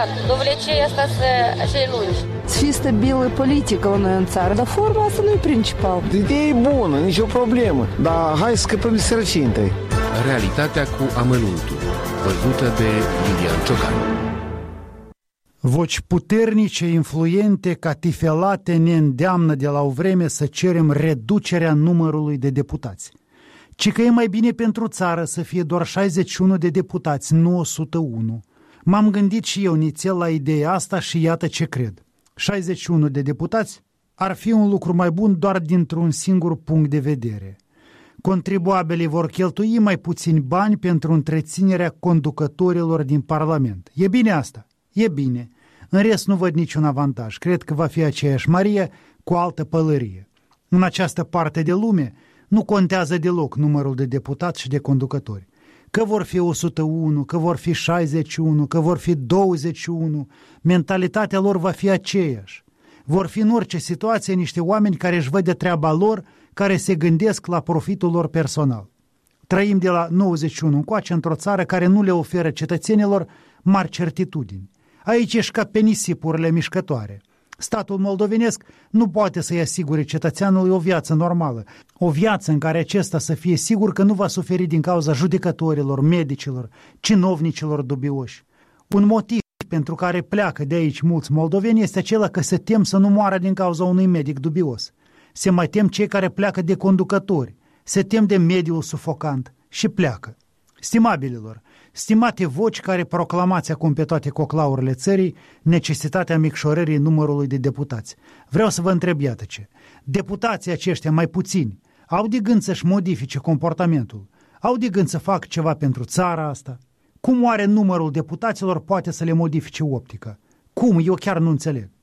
adevărat. Dovlecei asta să lungi. Să fie stabilă politică la noi în țară, dar forma asta nu e principal. Ideea e bună, nicio problemă, dar hai să scăpăm de sărăcie întâi. Realitatea cu amănuntul, văzută de Lilian Ciocan. Voci puternice, influente, catifelate ne îndeamnă de la o vreme să cerem reducerea numărului de deputați. Ci că e mai bine pentru țară să fie doar 61 de deputați, nu 101. M-am gândit și eu nițel la ideea asta și iată ce cred. 61 de deputați ar fi un lucru mai bun doar dintr-un singur punct de vedere. Contribuabilii vor cheltui mai puțini bani pentru întreținerea conducătorilor din Parlament. E bine asta? E bine. În rest nu văd niciun avantaj. Cred că va fi aceeași mărie cu altă pălărie. În această parte de lume nu contează deloc numărul de deputați și de conducători. Că vor fi 101, că vor fi 61, că vor fi 21, mentalitatea lor va fi aceeași. Vor fi în orice situație niște oameni care își văd de treaba lor, care se gândesc la profitul lor personal. Trăim de la 91 încoace într-o țară care nu le oferă cetățenilor mari certitudini. Aici ești ca pe nisipurile mișcătoare. Statul moldovenesc nu poate să-i asigure cetățeanului o viață normală, o viață în care acesta să fie sigur că nu va suferi din cauza judecătorilor, medicilor, cinovnicilor dubioși. Un motiv pentru care pleacă de aici mulți moldoveni este acela că se tem să nu moară din cauza unui medic dubios. Se mai tem cei care pleacă de conducători, se tem de mediul sufocant și pleacă. Stimabililor, stimate voci care proclamați acum pe toate coclaurile țării necesitatea micșorării numărului de deputați, vreau să vă întreb iată ce. Deputații aceștia mai puțini au de gând să-și modifice comportamentul, au de gând să facă ceva pentru țara asta? Cum oare numărul deputaților poate să le modifice optica? Cum? Eu chiar nu înțeleg.